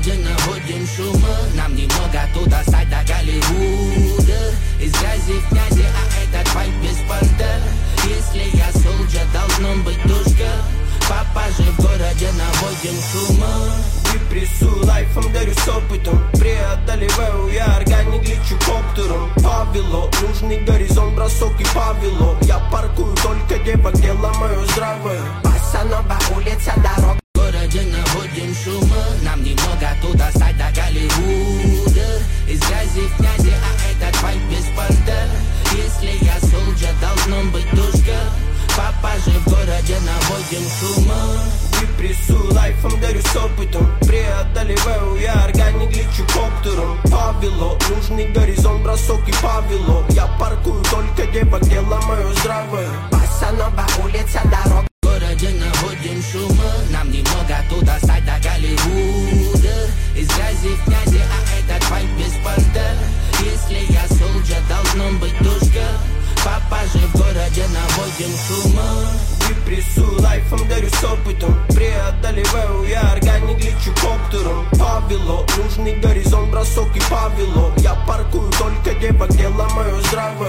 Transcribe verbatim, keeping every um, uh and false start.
городе наводим шума. Нам немного туда стать до Голливуда. Из грязи в князи, а этот файт без понта. Если я солджа, должно быть душка. Папа же в городе наводим шума. Выпрессую лайфом, дарю с опытом. Преодолеваю я органик, лечу коптером. Павело, нужный горизонт, бросок и павело. Я паркую только девок, дело мое здравое. Пасанова улица, дорог. В городе наводим шума. Нам немного туда стать до Голливуда. Из грязи в князи, а этот файт без понта. Если я солджа, должно быть душка. Папа же в городе наводим шума. Выпрессую лайфом, дарю с опытом. Преодолеваю я органик, лечу коптером. Павело, нужный горизонт, бросок и павело. Я паркую только девок, дело мое здравое. Пасанова улица, дорог. В городе наводим шума. Нам немного туда стать до Голливуда. Из грязи в князи, а этот файт без понта. Если я солджа, должно быть душка. Папа же в городе наводим шума. Выпрессую лайфом, дарю с опытом. Преодолеваю я органик, лечу коптером. Павело, нужный горизонт, бросок и павело. Я паркую только девок, дело мое здравое.